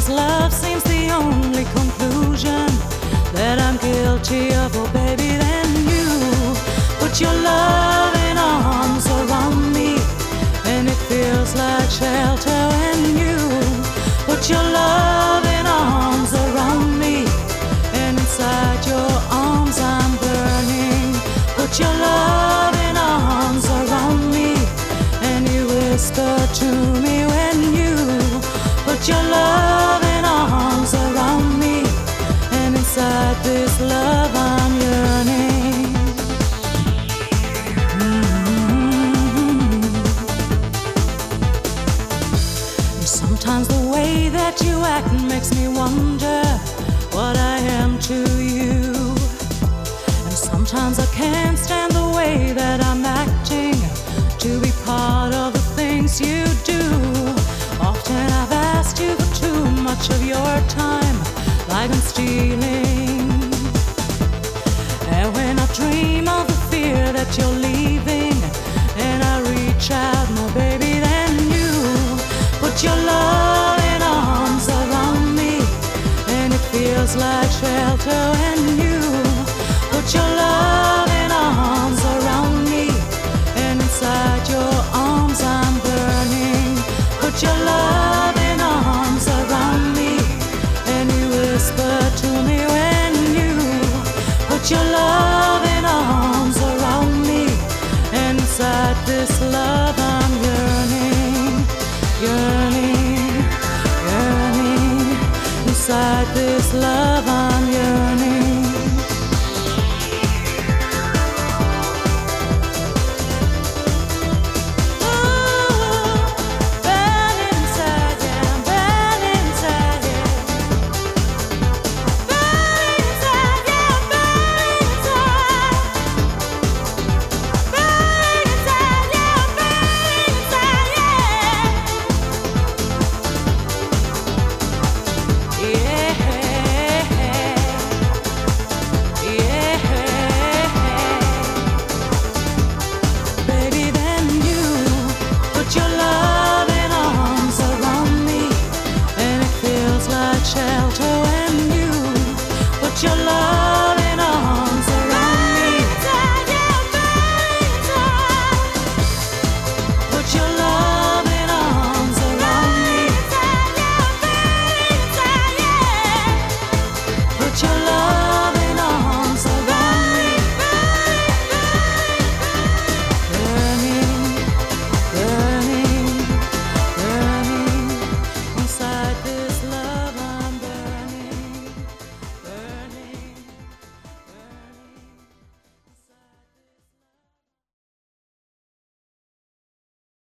this love seems the only conclusion that I'm guilty of, oh baby, then you put your loving arms around me, and it feels like shelter when you put your loving arms around me, and inside your arms I'm burning. Put your loving arms around me, and you whisper to me when you put your loving arms around me, and inside this love I'm yearning. And sometimes the way that you act makes me wonder what I am to you. And sometimes I can't stand the way that I'm acting to be part of the things you do. Often I've asked you for too much of your time, like I'm stealing. And when I dream of the fear that you're leaving, and I reach out, my baby, then you put your loving arms around me, and it feels like shelter when you put your loving arms around me, and inside your arms I'm burning. Put your loving arms around me, and you whisper to me when you put your loving arms around me, and inside this love I'm yearning, yearning, yearning. Inside this love I'm yearning.